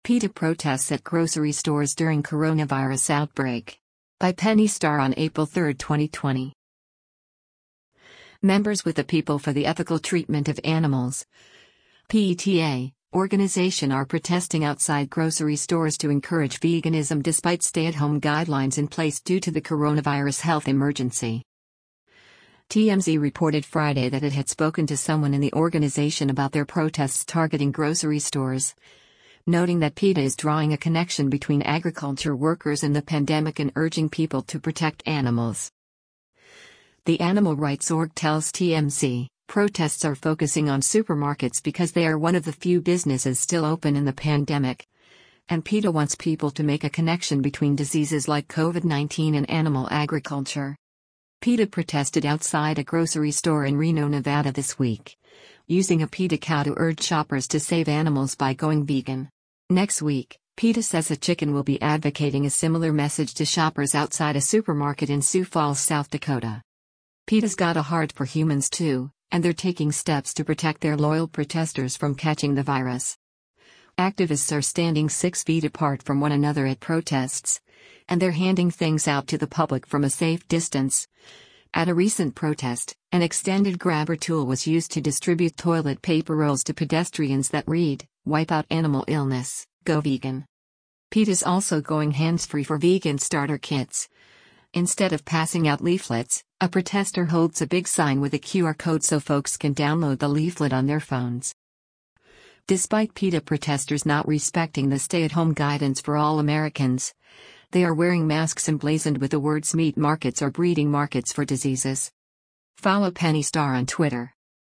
PETA protests at grocery stores during coronavirus outbreak. By Penny Starr on April 3, 2020. Members with the People for the Ethical Treatment of Animals (PETA) organization are protesting outside grocery stores to encourage veganism despite stay-at-home guidelines in place due to the coronavirus health emergency. TMZ reported Friday that it had spoken to someone in the organization about their protests targeting grocery stores, noting that PETA is drawing a connection between agriculture workers and the pandemic and urging people to protect animals. The animal rights org tells TMZ, protests are focusing on supermarkets because they are one of the few businesses still open in the pandemic, and PETA wants people to make a connection between diseases like COVID-19 and animal agriculture. PETA protested outside a grocery store in Reno, Nevada this week, using a PETA cow to urge shoppers to save animals by going vegan. Next week, PETA says a chicken will be advocating a similar message to shoppers outside a supermarket in Sioux Falls, South Dakota. PETA's got a heart for humans too, and they're taking steps to protect their loyal protesters from catching the virus. Activists are standing 6 feet apart from one another at protests, and they're handing things out to the public from a safe distance. At a recent protest, an extended grabber tool was used to distribute toilet paper rolls to pedestrians that read, "Wipe out animal illness, go vegan." PETA's also going hands-free for vegan starter kits. Instead of passing out leaflets, a protester holds a big sign with a QR code so folks can download the leaflet on their phones. Despite PETA protesters not respecting the stay-at-home guidance for all Americans, they are wearing masks emblazoned with the words "meat markets are breeding markets for diseases." Follow Penny Starr on Twitter.